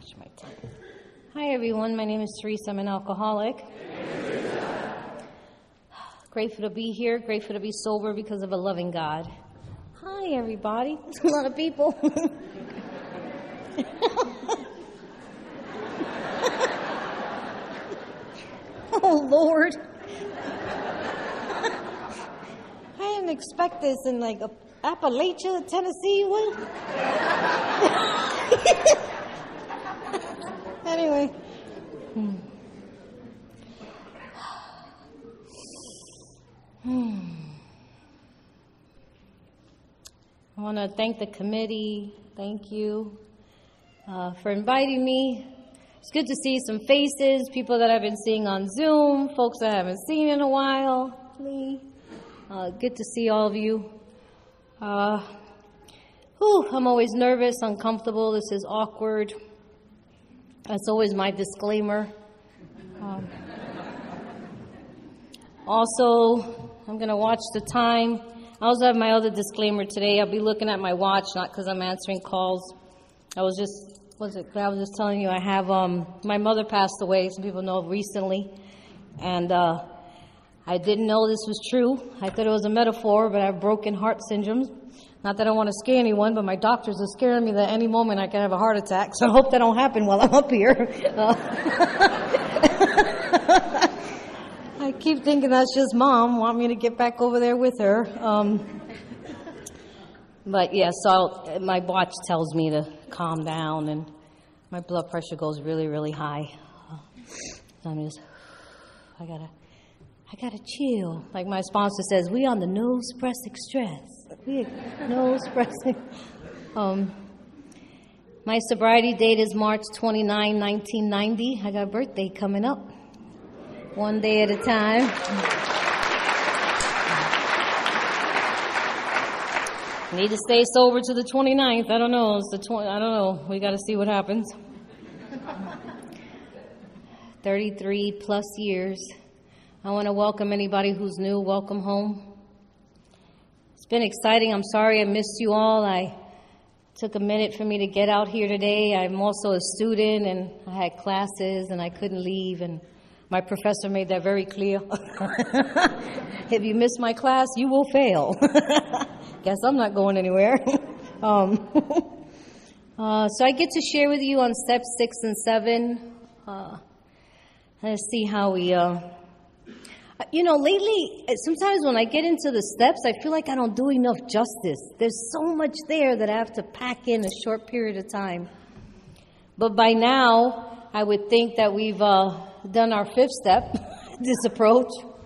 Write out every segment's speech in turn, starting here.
Watch my tongue. Hi, everyone. My name is Teresa. I'm an alcoholic. Grateful to be here. Grateful to be sober because of a loving God. Hi, everybody. There's a lot of people. Oh, Lord. I didn't expect this in like Appalachia, Tennessee. What? Anyway. I want to thank the committee. Thank you for inviting me. It's good to see some faces, people that I've been seeing on Zoom, folks I haven't seen in a while. Good to see all of you. I'm always nervous, uncomfortable. This is awkward. That's always my disclaimer. Also, I'm going to watch the time. I also have my other disclaimer today. I'll be looking at my watch, not because I'm answering calls. I was just telling you I have, my mother passed away, some people know, recently. And I didn't know this was true. I thought it was a metaphor, but I have broken heart syndrome. Not that I want to scare anyone, but my doctors are scaring me that any moment I could have a heart attack. So I hope that don't happen while I'm up here. I keep thinking that's just Mom want me to get back over there with her. But yeah, so my watch tells me to calm down, and my blood pressure goes really, really high. So I'm just, I gotta chill. Like my sponsor says, we on the no suppressing stress. We no suppressing. My sobriety date is March 29, 1990. I got a birthday coming up. One day at a time. Need to stay sober to the 29th. I don't know. I don't know. We got to see what happens. 33 plus years. I want to welcome anybody who's new. Welcome home. It's been exciting. I'm sorry I missed you all. I took a minute for me to get out here today. I'm also a student, and I had classes, and I couldn't leave, and my professor made that very clear. If you miss my class, you will fail. Guess I'm not going anywhere. So I get to share with you on steps 6 and 7. Let's see how we... lately, sometimes when I get into the steps, I feel like I don't do enough justice. There's so much there that I have to pack in a short period of time. But by now, I would think that we've done our 5th step, this approach,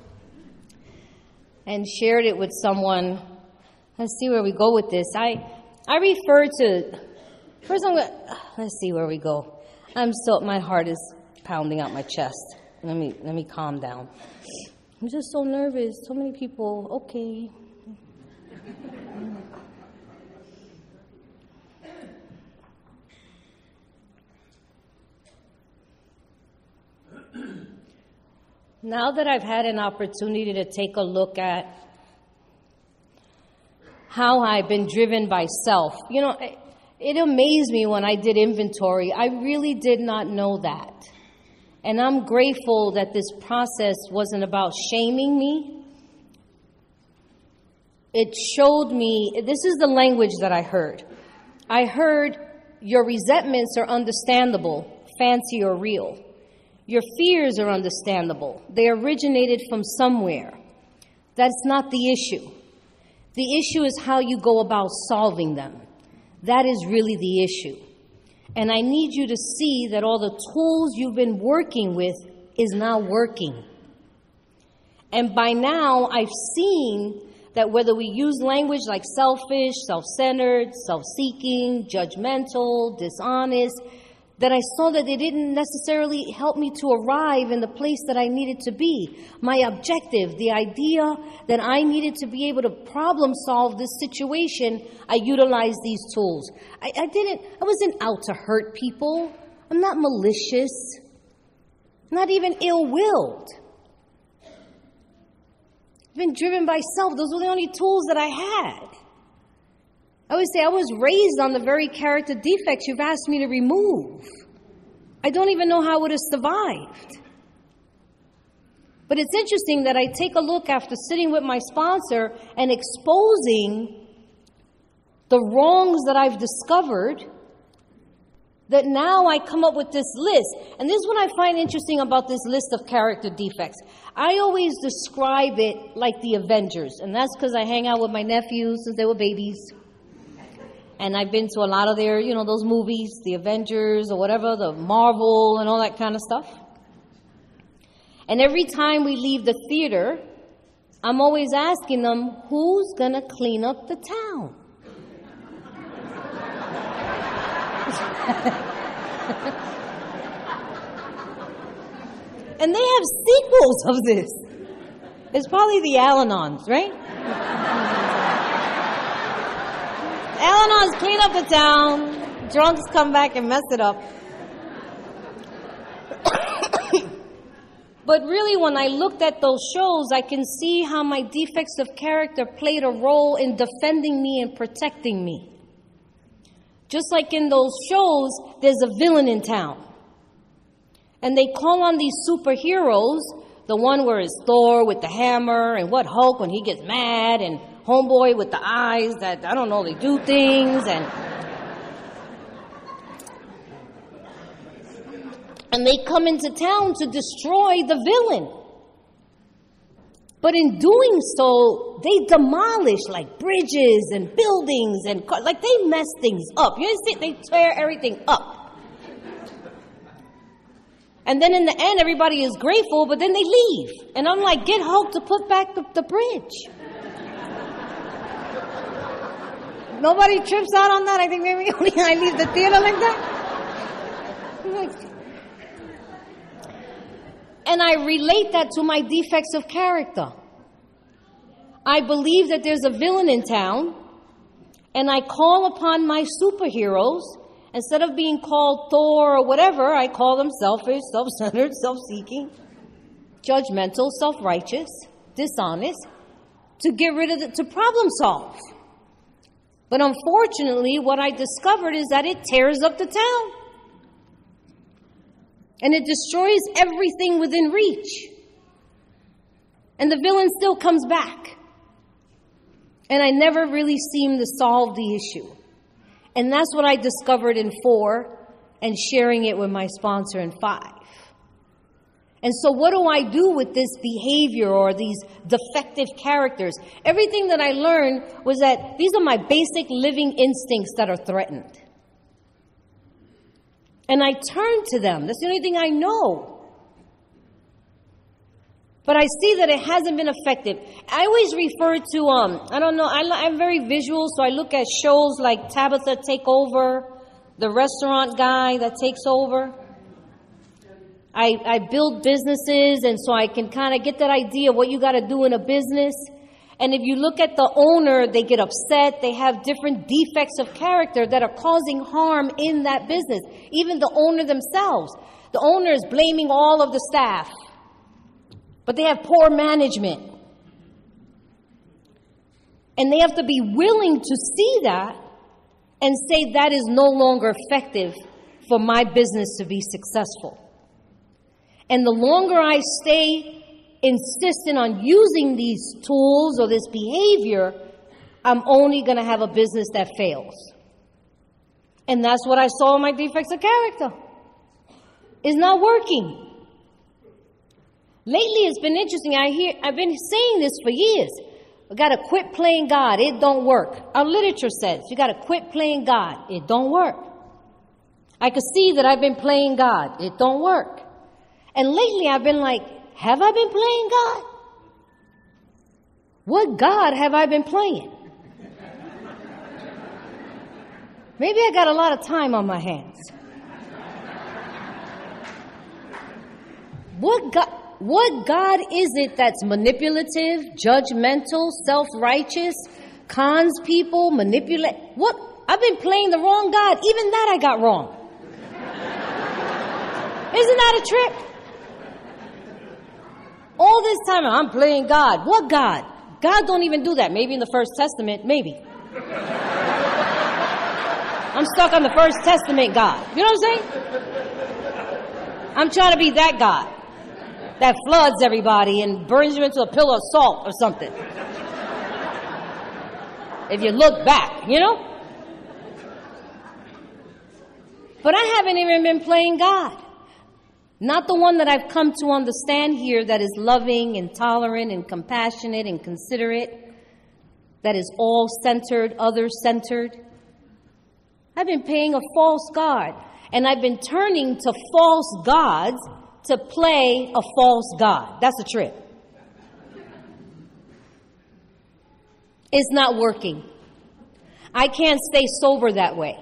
and shared it with someone. Let's see where we go with this. I refer to, first let's see where we go. My heart is pounding out my chest. Let me calm down. I'm just so nervous. So many people. Okay. Now that I've had an opportunity to take a look at how I've been driven by self, it amazed me when I did inventory. I really did not know that. And I'm grateful that this process wasn't about shaming me. It showed me, this is the language that I heard. I heard your resentments are understandable, fancy or real. Your fears are understandable. They originated from somewhere. That's not the issue. The issue is how you go about solving them. That is really the issue. And I need you to see that all the tools you've been working with is now working. And by now, I've seen that whether we use language like selfish, self-centered, self-seeking, judgmental, dishonest, that I saw that they didn't necessarily help me to arrive in the place that I needed to be. My objective, the idea that I needed to be able to problem solve this situation, I utilized these tools. I wasn't out to hurt people. I'm not malicious. I'm not even ill-willed. I've been driven by self. Those were the only tools that I had. I always say I was raised on the very character defects you've asked me to remove. I don't even know how it would have survived. But it's interesting that I take a look after sitting with my sponsor and exposing the wrongs that I've discovered, that now I come up with this list. And this is what I find interesting about this list of character defects. I always describe it like the Avengers, and that's because I hang out with my nephews since they were babies. And I've been to a lot of their, those movies, the Avengers or whatever, the Marvel and all that kind of stuff. And every time we leave the theater, I'm always asking them, who's going to clean up the town? And they have sequels of this. It's probably the Al-Anons, right? Al-Anons clean up the town. Drunks come back and mess it up. But really, when I looked at those shows, I can see how my defects of character played a role in defending me and protecting me. Just like in those shows, there's a villain in town. And they call on these superheroes, the one where it's Thor with the hammer, and what Hulk when he gets mad, and Homeboy with the eyes that, I don't know, they do things, and they come into town to destroy the villain. But in doing so, they demolish like bridges and buildings and like they mess things up. You understand? They tear everything up. And then in the end, everybody is grateful, but then they leave. And I'm like, get Hulk to put back the bridge. Nobody trips out on that. I think maybe only I leave the theater like that. And I relate that to my defects of character. I believe that there's a villain in town, and I call upon my superheroes. Instead of being called Thor or whatever, I call them selfish, self-centered, self-seeking, judgmental, self-righteous, dishonest, to get rid of to problem solve. But unfortunately, what I discovered is that it tears up the town. And it destroys everything within reach. And the villain still comes back. And I never really seem to solve the issue. And that's what I discovered in 4 and sharing it with my sponsor in 5. And so what do I do with this behavior or these defective characters? Everything that I learned was that these are my basic living instincts that are threatened. And I turn to them. That's the only thing I know. But I see that it hasn't been effective. I always refer to, I don't know, I'm very visual, so I look at shows like Tabitha Take Over, the restaurant guy that takes over. I build businesses, and so I can kind of get that idea of what you got to do in a business. And if you look at the owner, they get upset. They have different defects of character that are causing harm in that business. Even the owner themselves. The owner is blaming all of the staff. But they have poor management. And they have to be willing to see that and say that is no longer effective for my business to be successful. And the longer I stay insistent on using these tools or this behavior, I'm only going to have a business that fails. And that's what I saw in my defects of character. It's not working. Lately, it's been interesting. I've been saying this for years. We got to quit playing God. It don't work. Our literature says you got to quit playing God. It don't work. I could see that I've been playing God. It don't work. And lately, I've been like, have I been playing God? What God have I been playing? Maybe I got a lot of time on my hands. What God is it that's manipulative, judgmental, self-righteous, cons people, manipulate? What? I've been playing the wrong God. Even that I got wrong. Isn't that a trip? All this time I'm playing God. What God? God don't even do that. Maybe in the First Testament, maybe. I'm stuck on the First Testament God. You know what I'm saying? I'm trying to be that God that floods everybody and burns you into a pillar of salt or something. If you look back, you know? But I haven't even been playing God. Not the one that I've come to understand here, that is loving and tolerant and compassionate and considerate, that is all-centered, other-centered. I've been playing a false God, and I've been turning to false gods to play a false God. That's the trip. It's not working. I can't stay sober that way.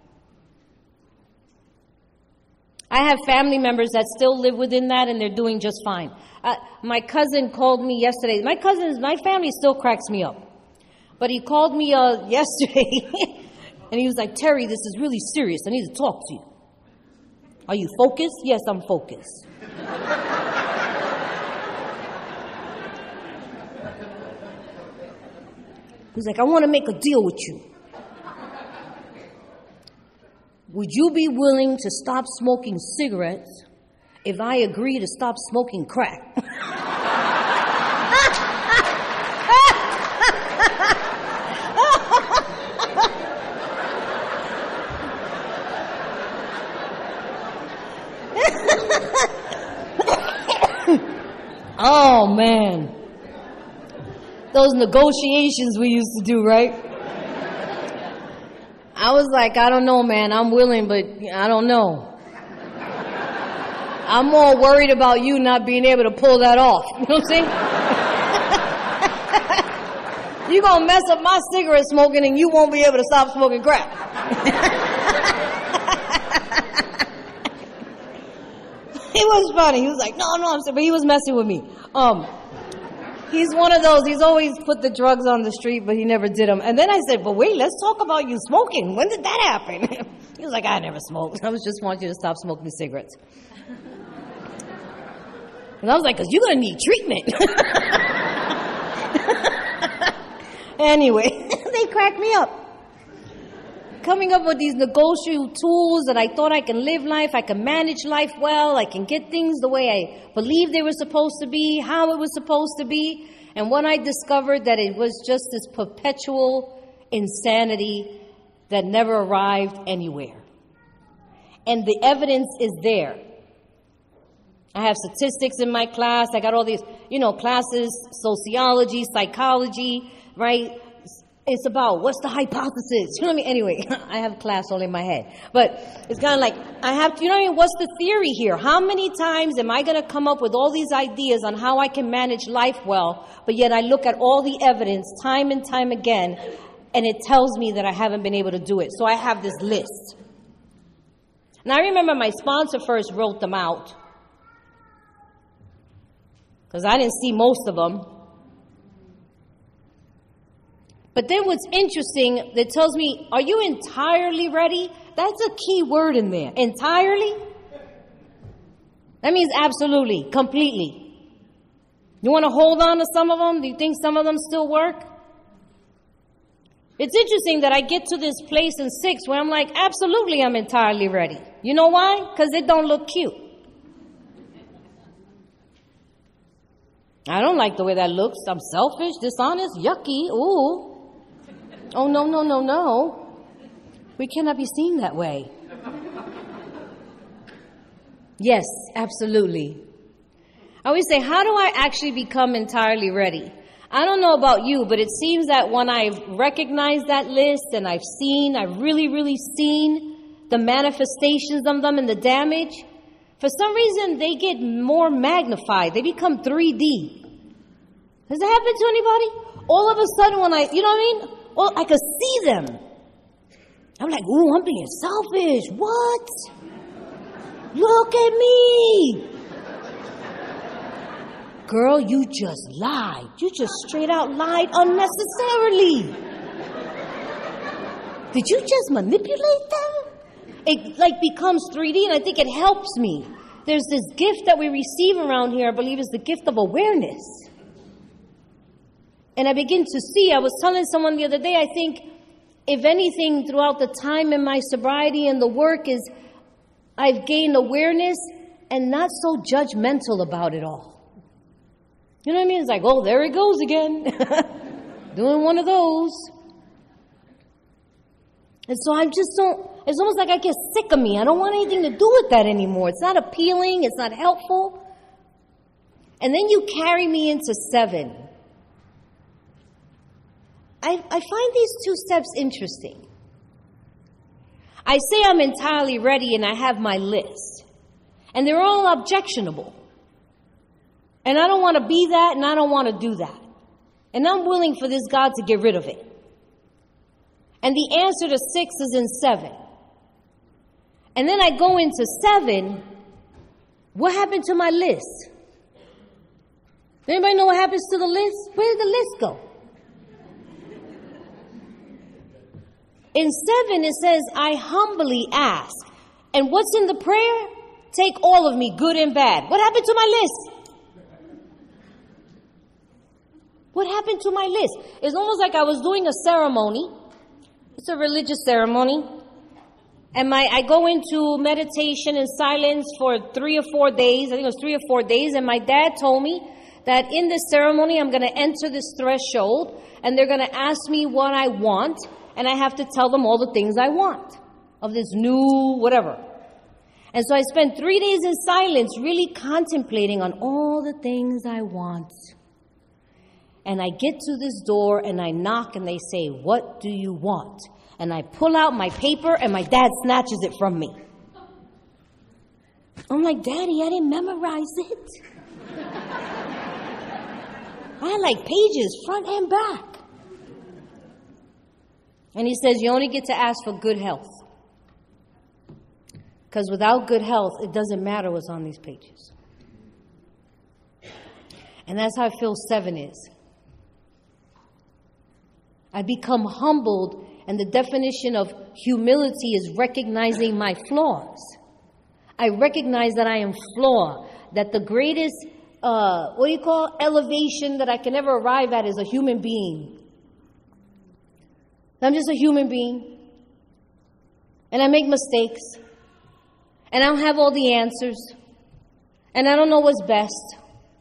I have family members that still live within that, and they're doing just fine. My cousin called me yesterday. My family still cracks me up. But he called me yesterday, and he was like, Terry, this is really serious. I need to talk to you. Are you focused? Yes, I'm focused. He's like, I want to make a deal with you. Would you be willing to stop smoking cigarettes if I agree to stop smoking crack? Oh, man. Those negotiations we used to do, right? I was like, I don't know, man. I'm willing, but I don't know. I'm more worried about you not being able to pull that off. You know what I'm saying? You're going to mess up my cigarette smoking and you won't be able to stop smoking crack. He was funny. He was like, no, but he was messing with me. He's one of those, he's always put the drugs on the street, but he never did them. And then I said, but wait, let's talk about you smoking. When did that happen? He was like, I never smoked. I was just want you to stop smoking cigarettes. And I was like, because you're going to need treatment. Anyway, they cracked me up. Coming up with these negotiable tools that I thought I can live life, I can manage life well, I can get things the way I believed they were supposed to be, how it was supposed to be. And when I discovered that it was just this perpetual insanity that never arrived anywhere. And the evidence is there. I have statistics in my class. I got all these, classes, sociology, psychology, right? It's about what's the hypothesis. You know what I mean? Anyway, I have class all in my head. But it's kind of like, I have to, what's the theory here? How many times am I going to come up with all these ideas on how I can manage life well, but yet I look at all the evidence time and time again, and it tells me that I haven't been able to do it. So I have this list. And I remember my sponsor first wrote them out, because I didn't see most of them. But then what's interesting, that tells me, are you entirely ready? That's a key word in there. Entirely? That means absolutely, completely. You want to hold on to some of them? Do you think some of them still work? It's interesting that I get to this place in 6 where I'm like, absolutely, I'm entirely ready. You know why? Because it don't look cute. I don't like the way that looks. I'm selfish, dishonest, yucky, ooh. Oh, no. We cannot be seen that way. Yes, absolutely. I always say, how do I actually become entirely ready? I don't know about you, but it seems that when I've recognized that list and I've really, really seen the manifestations of them and the damage, for some reason they get more magnified. They become 3D. Has that happened to anybody? All of a sudden when I could see them. I'm like, ooh, I'm being selfish. What? Look at me. Girl, you just lied. You just straight out lied unnecessarily. Did you just manipulate them? It becomes 3D, and I think it helps me. There's this gift that we receive around here, I believe is the gift of awareness. And I begin to see, I was telling someone the other day, I think, if anything, throughout the time in my sobriety and the work is, I've gained awareness and not so judgmental about it all. You know what I mean? It's like, oh, there he goes again. Doing one of those. And so I just don't, it's almost like I get sick of me. I don't want anything to do with that anymore. It's not appealing. It's not helpful. And then you carry me into 7. I find these 2 steps interesting. I say I'm entirely ready and I have my list. And they're all objectionable. And I don't want to be that and I don't want to do that. And I'm willing for this God to get rid of it. And the answer to 6 is in 7. And then I go into 7. What happened to my list? Does anybody know what happens to the list? Where did the list go? In 7, it says, I humbly ask. And what's in the prayer? Take all of me, good and bad. What happened to my list? What happened to my list? It's almost like I was doing a ceremony. It's a religious ceremony. And I go into meditation and silence for 3 or 4 days. I think it was 3 or 4 days. And my dad told me that in this ceremony, I'm going to enter this threshold. And they're going to ask me what I want. And I have to tell them all the things I want of this new whatever. And so I spent 3 days in silence, really contemplating on all the things I want. And I get to this door and I knock and they say, what do you want? And I pull out my paper and my dad snatches it from me. I'm like, Daddy, I didn't memorize it. I had like pages, front and back. And he says, you only get to ask for good health. Because without good health, it doesn't matter what's on these pages. And that's how I feel 7 is. I become humbled, and the definition of humility is recognizing my flaws. I recognize that I am flawed, that the greatest, elevation that I can ever arrive at is a human being. I'm just a human being. And I make mistakes. And I don't have all the answers. And I don't know what's best.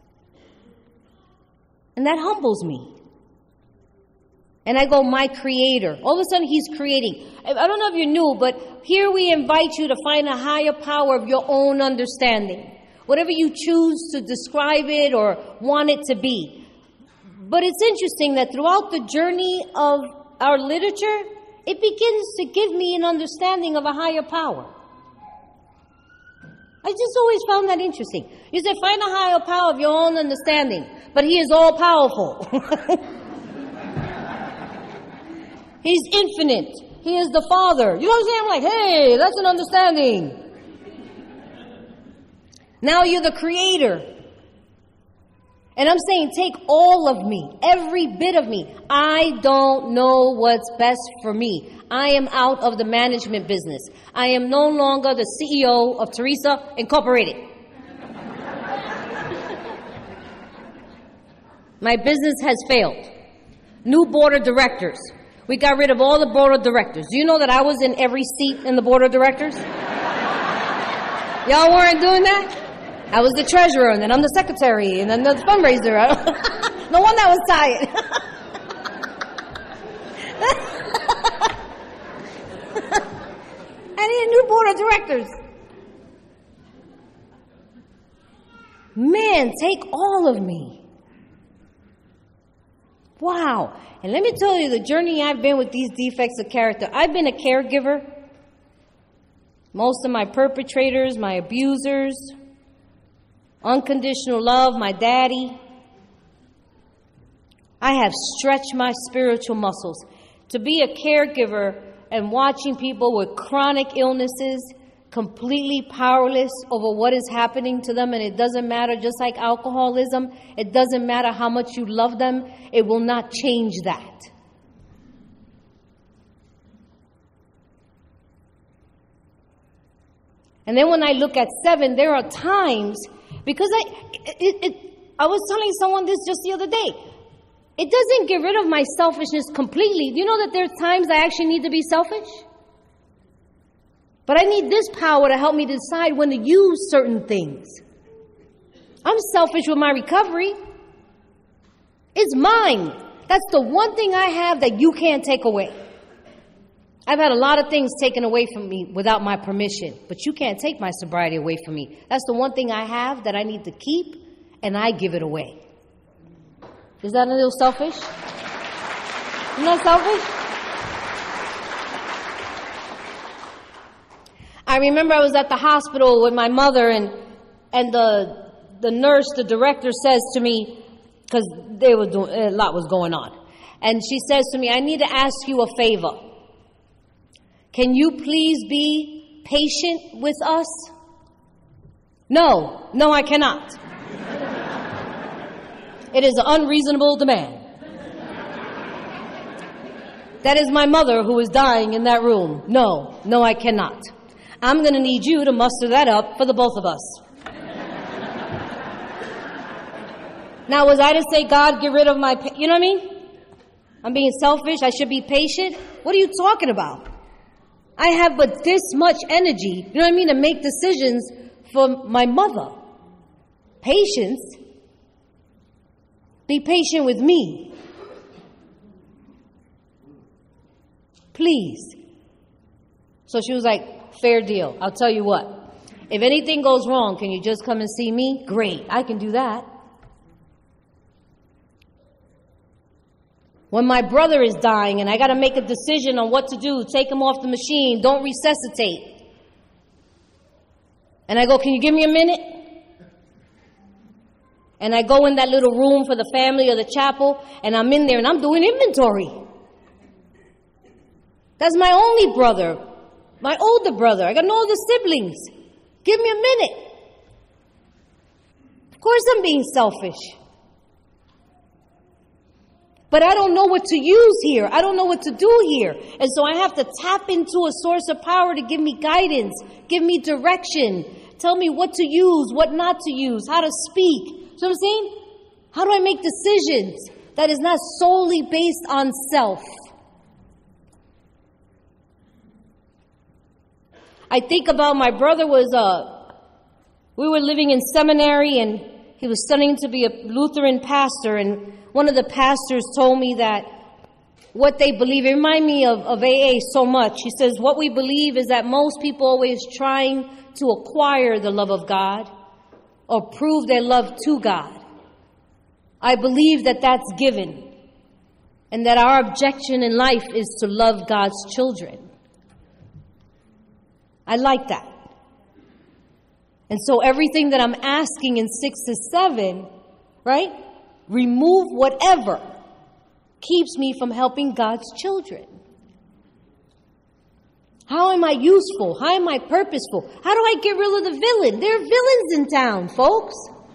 And that humbles me. And I go, my Creator. All of a sudden, He's creating. I don't know if you knew, but here we invite you to find a higher power of your own understanding. Whatever you choose to describe it or want it to be. But it's interesting that throughout the journey of our literature, it begins to give me an understanding of a higher power. I just always found that interesting. You said, find a higher power of your own understanding. But He is all powerful. He's infinite. He is the Father. You know what I'm saying? I'm like, hey, that's an understanding. Now you're the Creator. And I'm saying, take all of me, every bit of me. I don't know what's best for me. I am out of the management business. I am no longer the CEO of Teresa Incorporated. My business has failed. New board of directors. We got rid of all the board of directors. Do you know that I was in every seat in the board of directors? Y'all weren't doing that? I was the treasurer, and then I'm the secretary, and then the fundraiser. No wonder I was tired. I need a new board of directors. Man, take all of me. Wow. And let me tell you the journey I've been with these defects of character. I've been a caregiver. Most of my perpetrators, my abusers, unconditional love, my daddy. I have stretched my spiritual muscles. To be a caregiver and watching people with chronic illnesses, completely powerless over what is happening to them, and it doesn't matter, just like alcoholism, it doesn't matter how much you love them, it will not change that. And then when I look at 7, there are times, because I was telling someone this just the other day, it doesn't get rid of my selfishness completely. Do you know that there are times I actually need to be selfish? But I need this power to help me decide when to use certain things. I'm selfish with my recovery. It's mine. That's the one thing I have that you can't take away. I've had a lot of things taken away from me without my permission, but you can't take my sobriety away from me. That's the one thing I have that I need to keep, and I give it away. Is that a little selfish? Isn't that selfish? I remember I was at the hospital with my mother, and the nurse, the director, says to me, because a lot was going on, and she says to me, I need to ask you a favor. Can you please be patient with us? No, I cannot. It is an unreasonable demand. That is my mother who is dying in that room. No, I cannot. I'm going to need you to muster that up for the both of us. Now, was I to say, God, get rid of my, you know what I mean? I'm being selfish. I should be patient. What are you talking about? I have but this much energy, you know what I mean, to make decisions for my mother. Patience. Be patient with me. Please. So she was like, fair deal. I'll tell you what. If anything goes wrong, can you just come and see me? Great. I can do that. When my brother is dying and I got to make a decision on what to do, take him off the machine, don't resuscitate. And I go, can you give me a minute? And I go in that little room for the family or the chapel, and I'm in there and I'm doing inventory. That's my only brother, my older brother. I got no other siblings. Give me a minute. Of course I'm being selfish. But I don't know what to use here. I don't know what to do here. And so I have to tap into a source of power to give me guidance, give me direction, tell me what to use, what not to use, how to speak. So I'm saying, how do I make decisions that is not solely based on self? I think about my brother we were living in seminary and he was studying to be a Lutheran pastor, and one of the pastors told me that what they believe, it reminded me of AA so much. He says, what we believe is that most people always trying to acquire the love of God or prove their love to God. I believe that that's given, and that our objection in life is to love God's children. I like that. And so everything that I'm asking in 6 to 7, right? Remove whatever keeps me from helping God's children. How am I useful? How am I purposeful? How do I get rid of the villain? There are villains in town, folks.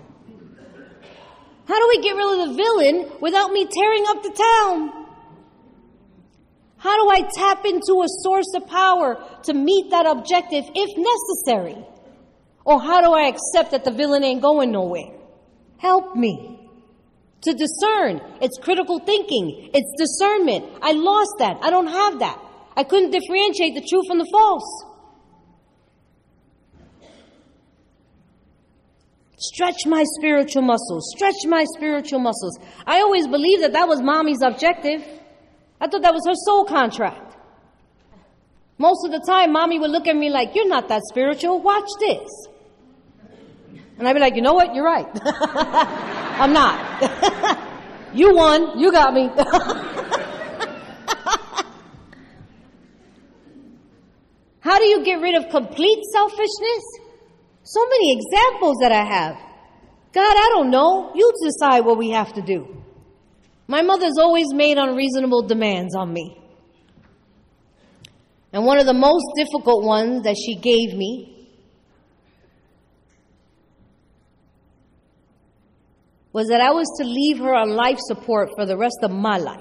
How do we get rid of the villain without me tearing up the town? How do I tap into a source of power to meet that objective if necessary? Or how do I accept that the villain ain't going nowhere? Help me to discern. It's critical thinking. It's discernment. I lost that. I don't have that. I couldn't differentiate the true from the false. Stretch my spiritual muscles. Stretch my spiritual muscles. I always believed that was mommy's objective. I thought that was her soul contract. Most of the time, mommy would look at me like, you're not that spiritual. Watch this. And I'd be like, you know what? You're right. I'm not. You won. You got me. How do you get rid of complete selfishness? So many examples that I have. God, I don't know. You decide what we have to do. My mother's always made unreasonable demands on me. And one of the most difficult ones that she gave me was that I was to leave her on life support for the rest of my life.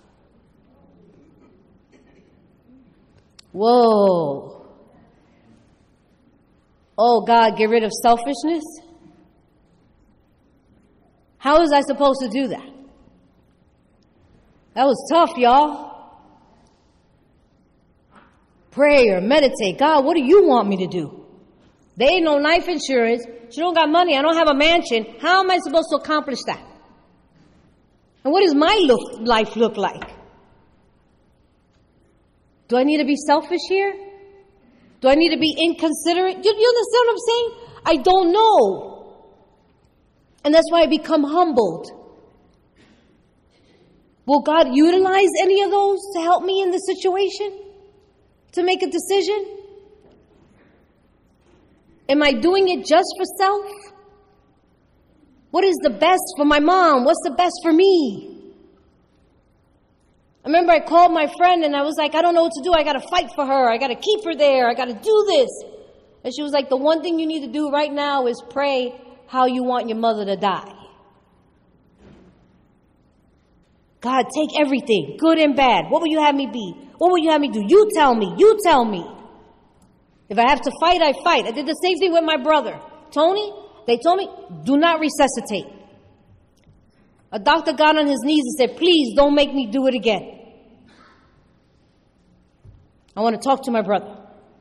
Whoa. Oh, God, get rid of selfishness? How was I supposed to do that? That was tough, y'all. Pray or meditate. God, what do you want me to do? There ain't no life insurance. She don't got money. I don't have a mansion. How am I supposed to accomplish that? And what does my life look like? Do I need to be selfish here? Do I need to be inconsiderate? You understand what I'm saying? I don't know. And that's why I become humbled. Will God utilize any of those to help me in this situation? To make a decision? Am I doing it just for self? What is the best for my mom? What's the best for me? I remember I called my friend and I was like, I don't know what to do. I got to fight for her. I got to keep her there. I got to do this. And she was like, the one thing you need to do right now is pray how you want your mother to die. God, take everything, good and bad. What will you have me be? What will you have me do? You tell me. You tell me. If I have to fight, I fight. I did the same thing with my brother. Tony, they told me, do not resuscitate. A doctor got on his knees and said, please don't make me do it again. I want to talk to my brother.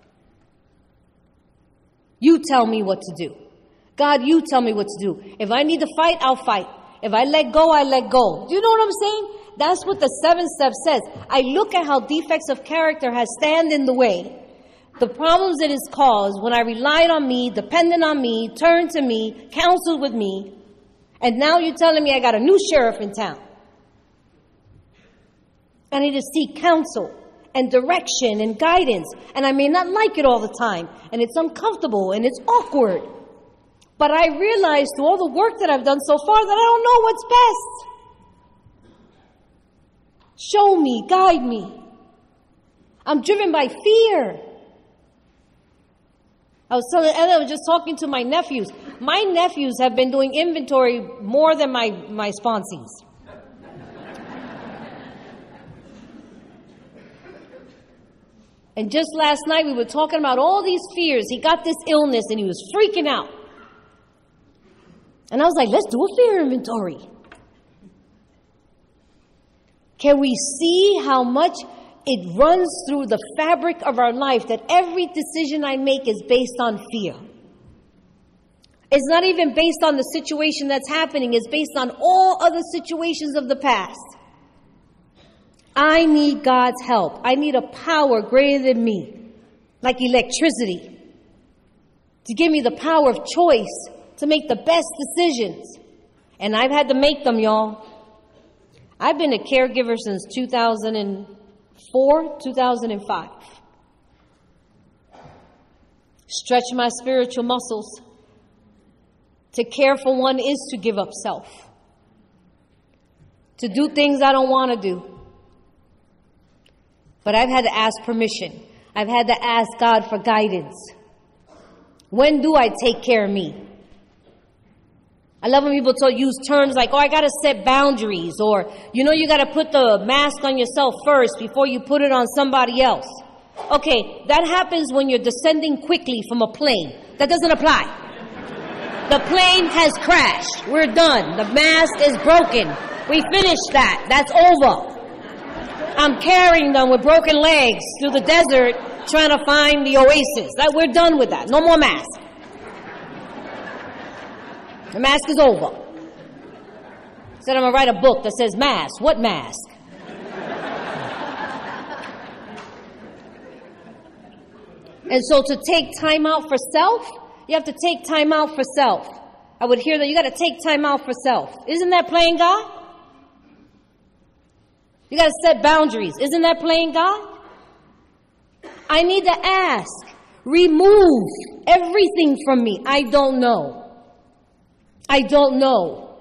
You tell me what to do. God, you tell me what to do. If I need to fight, I'll fight. If I let go, I let go. Do you know what I'm saying? That's what the 7 steps says. I look at how defects of character has stand in the way. The problems it has caused when I relied on me, depended on me, turned to me, counseled with me. And now you're telling me I got a new sheriff in town. I need to seek counsel and direction and guidance. And I may not like it all the time. And it's uncomfortable and it's awkward. But I realize through all the work that I've done so far that I don't know what's best. Show me, guide me. I'm driven by fear. I was just talking to my nephews. My nephews have been doing inventory more than my sponsees. And just last night we were talking about all these fears. He got this illness and he was freaking out. And I was like, let's do a fear inventory. Can we see how much it runs through the fabric of our life that every decision I make is based on fear? It's not even based on the situation that's happening. It's based on all other situations of the past. I need God's help. I need a power greater than me, like electricity, to give me the power of choice to make the best decisions. And I've had to make them, y'all. I've been a caregiver since 2004, 2005. Stretch my spiritual muscles. To care for one is to give up self. To do things I don't want to do. But I've had to ask permission. I've had to ask God for guidance. When do I take care of me? I love when people use terms like, oh, I got to set boundaries, or, you got to put the mask on yourself first before you put it on somebody else. Okay, that happens when you're descending quickly from a plane. That doesn't apply. The plane has crashed. We're done. The mask is broken. We finished that. That's over. I'm carrying them with broken legs through the desert trying to find the oasis. We're done with that. No more mask. The mask is over. Said I'm going to write a book that says mask. What mask? And so to take time out for self, you have to take time out for self. I would hear that you got to take time out for self. Isn't that playing God? You got to set boundaries. Isn't that playing God? I need to ask. Remove everything from me. I don't know. I don't know.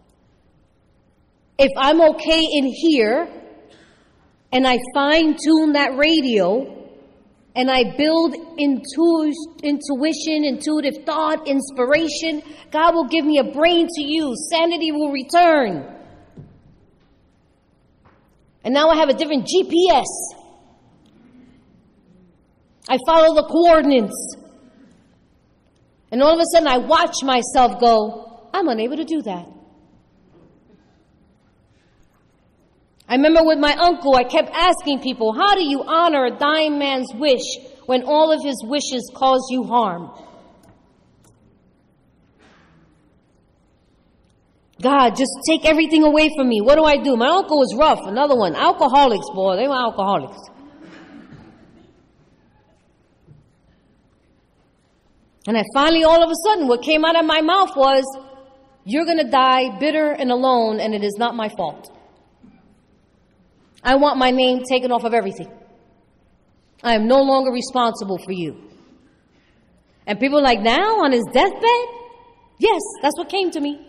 If I'm okay in here and I fine-tune that radio and I build intuition, intuitive thought, inspiration, God will give me a brain to use. Sanity will return. And now I have a different GPS. I follow the coordinates. And all of a sudden I watch myself go, I'm unable to do that. I remember with my uncle, I kept asking people, how do you honor a dying man's wish when all of his wishes cause you harm? God, just take everything away from me. What do I do? My uncle was rough. Another one. Alcoholics, boy. They were alcoholics. And I finally, all of a sudden, what came out of my mouth was, you're going to die bitter and alone, and it is not my fault. I want my name taken off of everything. I am no longer responsible for you. And people are like, now on his deathbed? Yes, that's what came to me.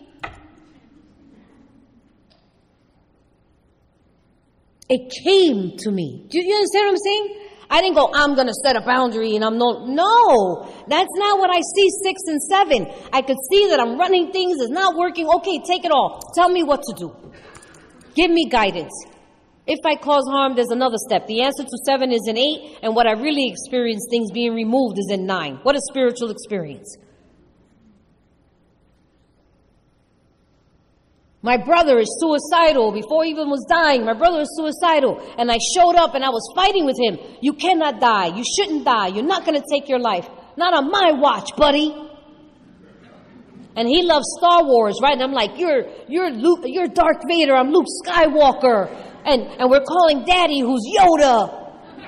It came to me. Do you understand what I'm saying? I didn't go, I'm going to set a boundary and no, that's not what I see 6 and 7. I could see that I'm running things, it's not working. Okay, take it all. Tell me what to do. Give me guidance. If I cause harm, there's another step. The answer to 7 is in 8, and what I really experience, things being removed, is in 9. What a spiritual experience. My brother is suicidal. Before he even was dying, my brother is suicidal. And I showed up and I was fighting with him. You cannot die. You shouldn't die. You're not going to take your life. Not on my watch, buddy. And he loves Star Wars, right? And I'm like, you're Luke, you're Darth Vader. I'm Luke Skywalker. And we're calling Daddy, who's Yoda.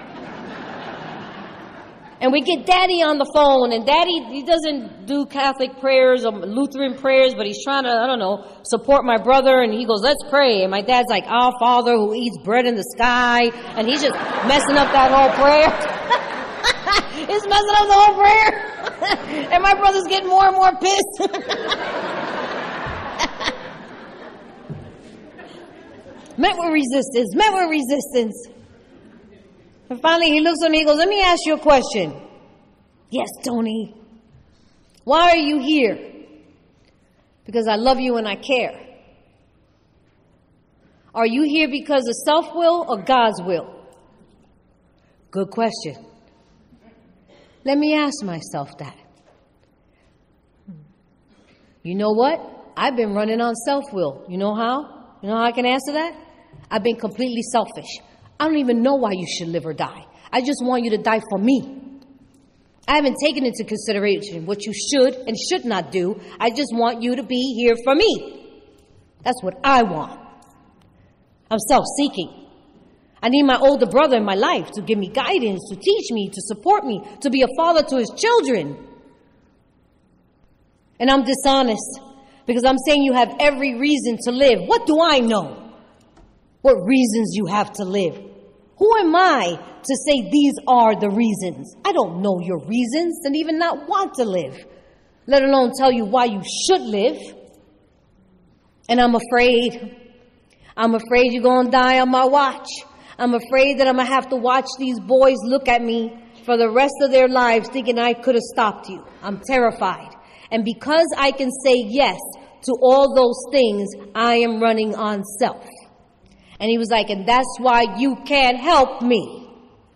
And we get Daddy on the phone, and Daddy, he doesn't do Catholic prayers or Lutheran prayers, but he's trying to, support my brother, and he goes, let's pray. And my dad's like, our Father who eats bread in the sky, and he's just messing up that whole prayer. He's messing up the whole prayer. And my brother's getting more and more pissed. Met with resistance. And finally, he looks at me and goes, let me ask you a question. Yes, Tony. Why are you here? Because I love you and I care. Are you here because of self-will or God's will? Good question. Let me ask myself that. You know what? I've been running on self-will. You know how? You know how I can answer that? I've been completely selfish. I don't even know why you should live or die. I just want you to die for me. I haven't taken into consideration what you should and should not do. I just want you to be here for me. That's what I want. I'm self-seeking. I need my older brother in my life to give me guidance, to teach me, to support me, to be a father to his children. And I'm dishonest because I'm saying you have every reason to live. What do I know? What reasons you have to live? Who am I to say these are the reasons? I don't know your reasons and even not want to live, let alone tell you why you should live. And I'm afraid. I'm afraid you're going to die on my watch. I'm afraid that I'm going to have to watch these boys look at me for the rest of their lives thinking I could have stopped you. I'm terrified. And because I can say yes to all those things, I am running on self. And he was like, and that's why you can't help me.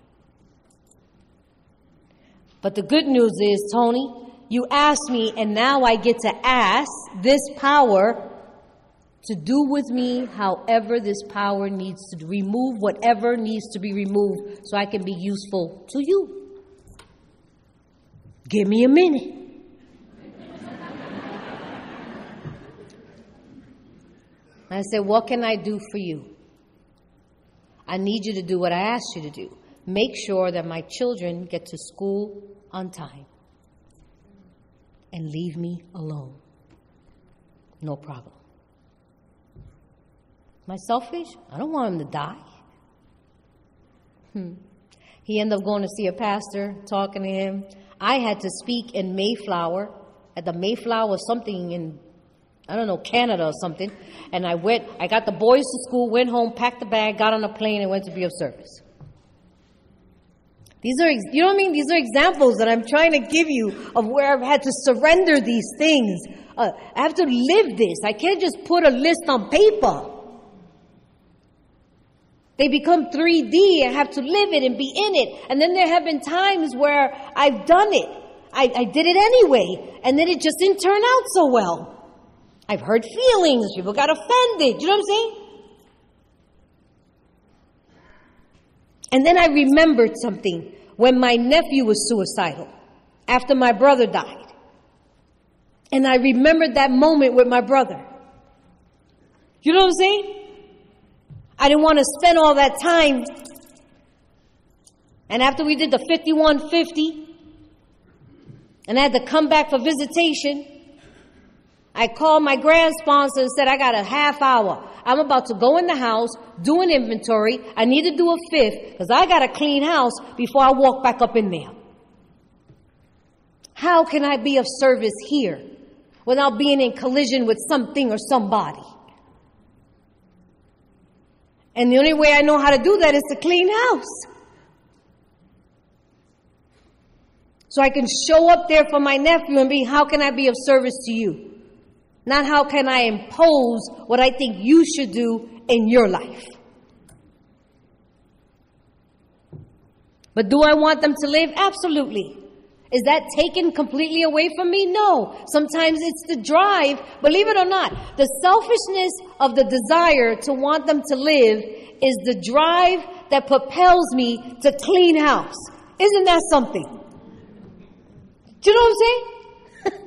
But the good news is, Tony, you asked me, and now I get to ask this power to do with me however this power needs to remove whatever needs to be removed so I can be useful to you. Give me a minute. I said, what can I do for you? I need you to do what I asked you to do. Make sure that my children get to school on time. And leave me alone. No problem. Am I selfish? I don't want him to die. He ended up going to see a pastor, talking to him. I had to speak in Mayflower, at the Mayflower something in, Canada or something. And I got the boys to school, went home, packed the bag, got on a plane, and went to be of service. These are, you know what I mean? These are examples that I'm trying to give you of where I've had to surrender these things. I have to live this. I can't just put a list on paper. They become 3D. I have to live it and be in it. And then there have been times where I've done it. I did it anyway. And then it just didn't turn out so well. I've hurt feelings. People got offended. You know what I'm saying? And then I remembered something when my nephew was suicidal after my brother died. And I remembered that moment with my brother. You know what I'm saying? I didn't want to spend all that time. And after we did the 5150, and I had to come back for visitation, I called my grand sponsor and said, I got a half hour. I'm about to go in the house, do an inventory. I need to do a fifth because I got a clean house before I walk back up in there. How can I be of service here without being in collision with something or somebody? And the only way I know how to do that is to clean house. So I can show up there for my nephew and be, how can I be of service to you? Not how can I impose what I think you should do in your life. But do I want them to live? Absolutely. Is that taken completely away from me? No. Sometimes it's the drive, believe it or not. The selfishness of the desire to want them to live is the drive that propels me to clean house. Isn't that something? Do you know what I'm saying?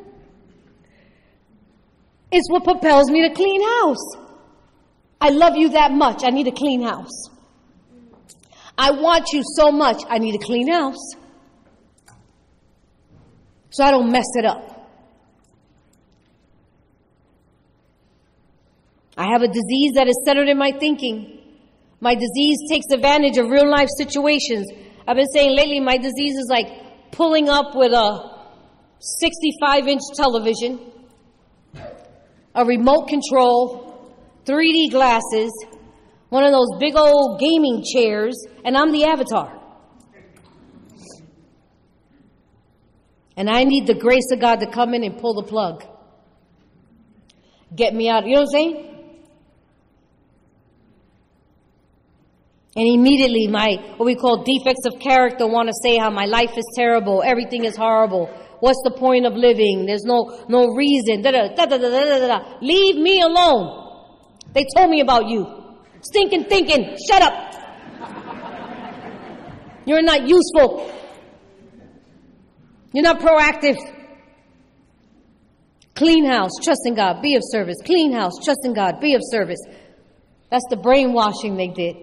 It's what propels me to clean house. I love you that much. I need a clean house. I want you so much. I need a clean house. So I don't mess it up. I have a disease that is centered in my thinking. My disease takes advantage of real life situations. I've been saying lately my disease is like pulling up with a 65-inch television, a remote control, 3D glasses, one of those big old gaming chairs, and I'm the avatar. And I need the grace of God to come in and pull the plug. Get me out. You know what I'm saying? And immediately what we call defects of character want to say how my life is terrible, everything is horrible. What's the point of living? There's no reason. Leave me alone. They told me about you. Stinking thinking. Shut up. You're not useful. You're not proactive. Clean house, trust in God, be of service. Clean house, trust in God, be of service. That's the brainwashing they did.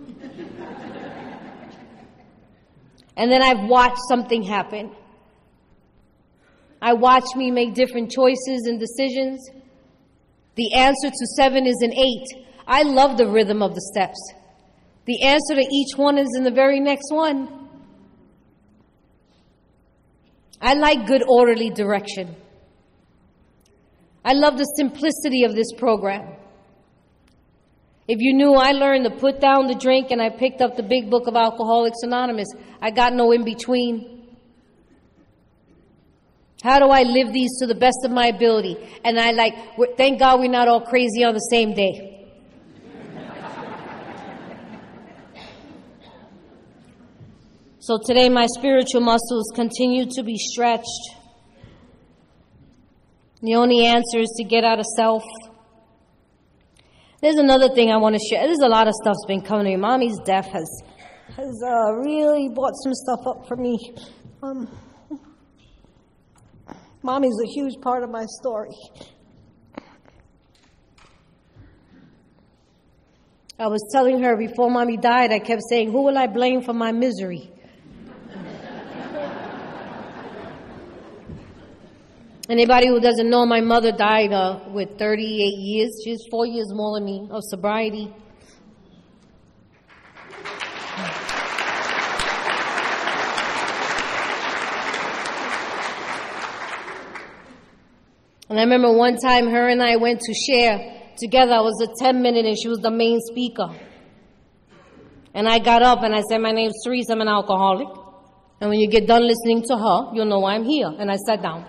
And then I've watched something happen. I watched me make different choices and decisions. The answer to 7 is an 8. I love the rhythm of the steps. The answer to each one is in the very next one. I like good orderly direction. I love the simplicity of this program. If you knew, I learned to put down the drink and I picked up the big book of Alcoholics Anonymous. I got no in between. How do I live these to the best of my ability? And thank God we're not all crazy on the same day. So today my spiritual muscles continue to be stretched. The only answer is to get out of self. There's another thing I want to share. There's a lot of stuff's been coming to me. Mommy's death has really brought some stuff up for me. Mommy's a huge part of my story. I was telling her before Mommy died, I kept saying, who will I blame for my misery? Anybody who doesn't know, my mother died with 38 years. She's 4 years more than me of sobriety. And I remember one time her and I went to share together. I was a 10-minute and she was the main speaker. And I got up and I said, my name's Teresa, I'm an alcoholic. And when you get done listening to her, you'll know why I'm here. And I sat down.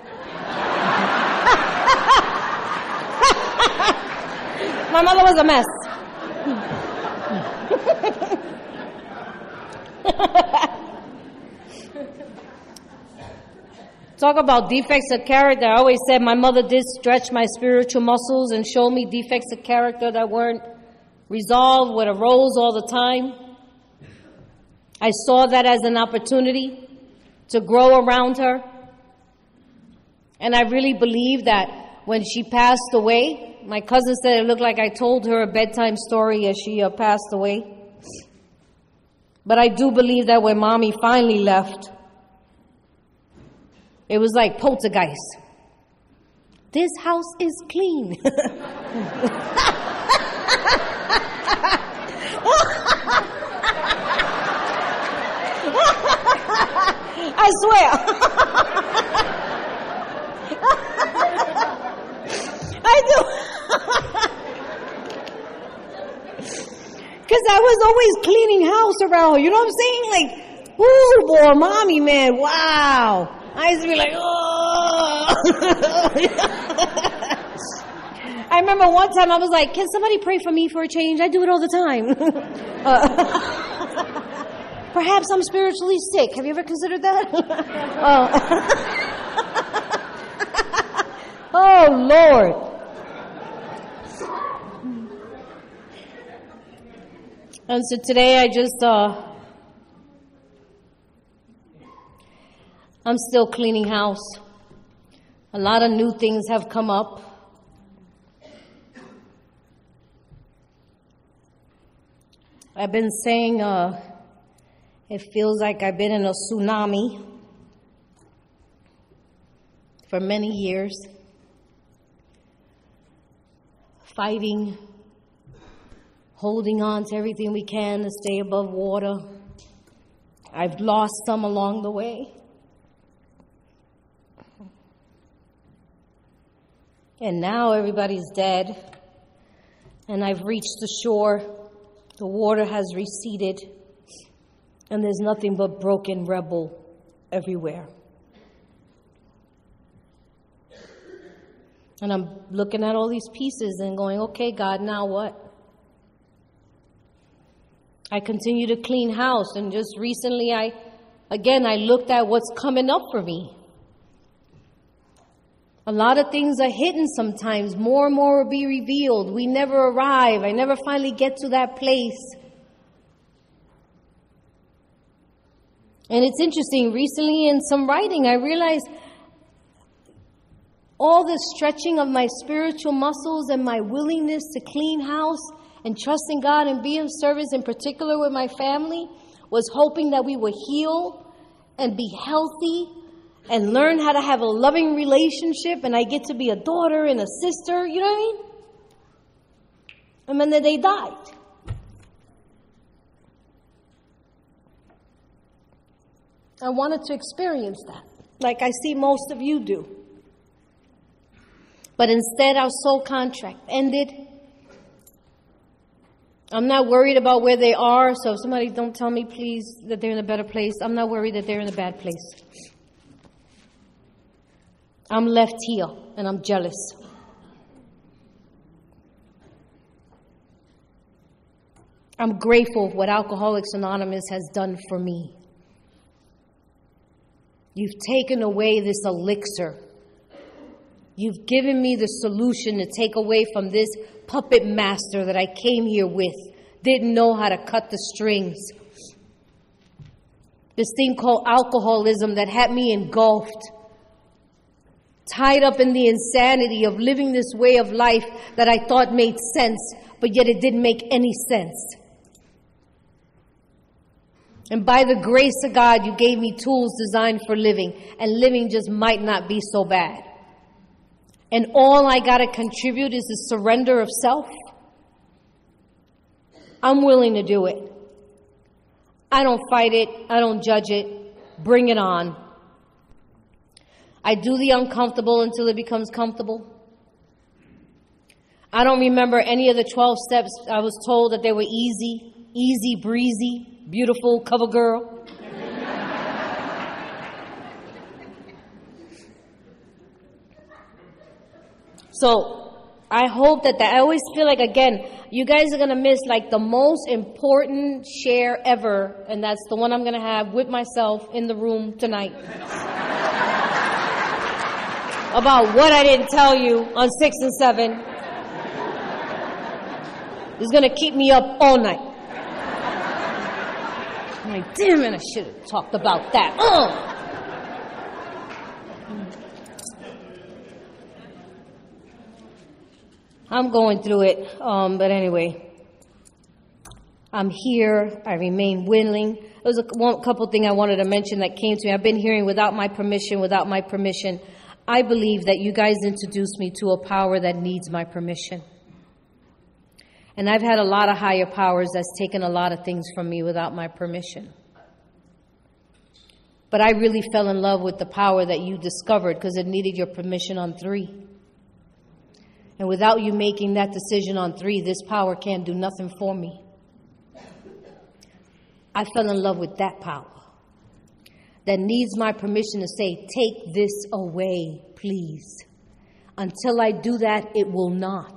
My mother was a mess. Talk about defects of character. I always said my mother did stretch my spiritual muscles and show me defects of character that weren't resolved, what arose all the time. I saw that as an opportunity to grow around her. And I really believe that when she passed away, my cousin said it looked like I told her a bedtime story as she passed away. But I do believe that when Mommy finally left, it was like poltergeist. This house is clean. I swear. I do. Because I was always cleaning house around her. You know what I'm saying? Like, ooh, boy, Mommy, man, wow. I used to be like, oh. I remember one time I was like, can somebody pray for me for a change? I do it all the time. Perhaps I'm spiritually sick. Have you ever considered that? Oh, Lord. And so today I just, I'm still cleaning house. A lot of new things have come up. I've been saying, it feels like I've been in a tsunami for many years, fighting, holding on to everything we can to stay above water. I've lost some along the way. And now everybody's dead, and I've reached the shore. The water has receded, and there's nothing but broken rubble everywhere. And I'm looking at all these pieces and going, okay, God, now what? I continue to clean house, and just recently I looked at what's coming up for me. A lot of things are hidden sometimes. More and more will be revealed. We never arrive. I never finally get to that place. And it's interesting, recently in some writing, I realized all the stretching of my spiritual muscles and my willingness to clean house and trusting God and be of service, in particular with my family, was hoping that we would heal and be healthy and learn how to have a loving relationship, and I get to be a daughter and a sister, you know what I mean? And then they died. I wanted to experience that, like I see most of you do. But instead, our soul contract ended. I'm not worried about where they are, so if somebody don't tell me, please, that they're in a better place, I'm not worried that they're in a bad place. I'm left here, and I'm jealous. I'm grateful for what Alcoholics Anonymous has done for me. You've taken away this elixir. You've given me the solution to take away from this puppet master that I came here with. Didn't know how to cut the strings. This thing called alcoholism that had me engulfed, tied up in the insanity of living this way of life that I thought made sense, but yet it didn't make any sense. And by the grace of God, you gave me tools designed for living, and living just might not be so bad. And all I got to contribute is the surrender of self. I'm willing to do it. I don't fight it. I don't judge it. Bring it on. I do the uncomfortable until it becomes comfortable. I don't remember any of the 12 steps. I was told that they were easy breezy, beautiful cover girl. So I hope that I always feel like, again, you guys are going to miss like the most important share ever, and that's the one I'm going to have with myself in the room tonight. About what I didn't tell you on 6 and 7 is going to keep me up all night. I'm like, damn it, I should have talked about that. I'm going through it, but anyway, I'm here. I remain willing. There was a couple things I wanted to mention that came to me. I've been hearing without my permission. I believe that you guys introduced me to a power that needs my permission. And I've had a lot of higher powers that's taken a lot of things from me without my permission. But I really fell in love with the power that you discovered because it needed your permission on 3. And without you making that decision on 3, this power can't do nothing for me. I fell in love with that power that needs my permission to say, take this away, please. Until I do that, it will not.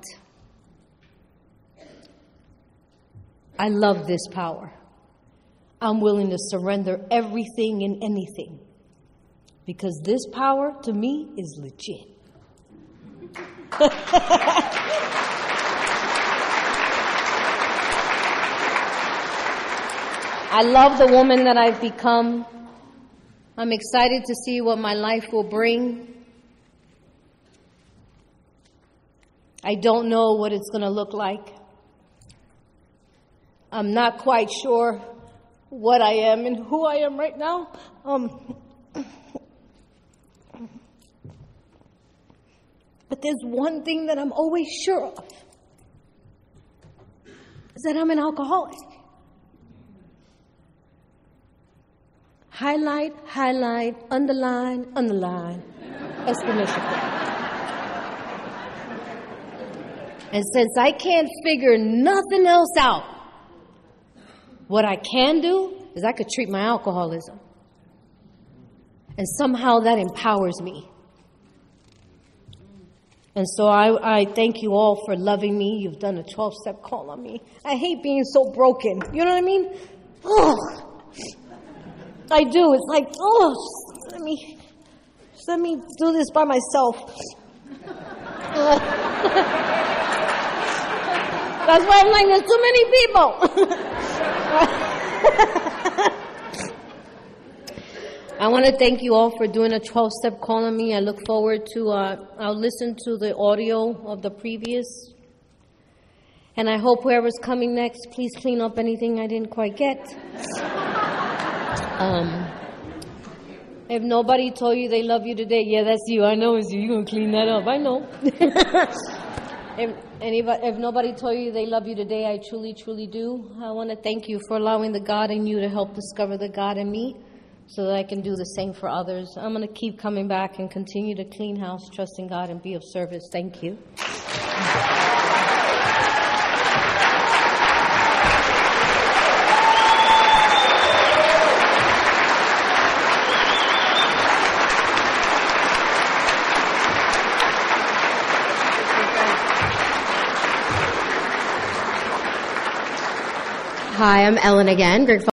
I love this power. I'm willing to surrender everything and anything because this power to me is legit. I love the woman that I've become. I'm excited to see what my life will bring. I don't know what it's going to look like. I'm not quite sure what I am and who I am right now. But there's one thing that I'm always sure of, is that I'm an alcoholic. Highlight, underline, exclamation point. And since I can't figure nothing else out, what I can do is I could treat my alcoholism. And somehow that empowers me. And so I thank you all for loving me. You've done a 12-step call on me. I hate being so broken. You know what I mean? Oh, I do. It's like, let me do this by myself. That's why I'm like, there's too many people. I want to thank you all for doing a 12-step call on me. I look forward to, I'll listen to the audio of the previous. And I hope whoever's coming next, please clean up anything I didn't quite get. If nobody told you they love you today, yeah, that's you. I know it's you. You're going to clean that up. I know. If nobody told you they love you today, I truly, truly do. I want to thank you for allowing the God in you to help discover the God in me so that I can do the same for others. I'm going to keep coming back and continue to clean house, trusting God, and be of service. Thank you. Hi, I'm Ellen again. Greg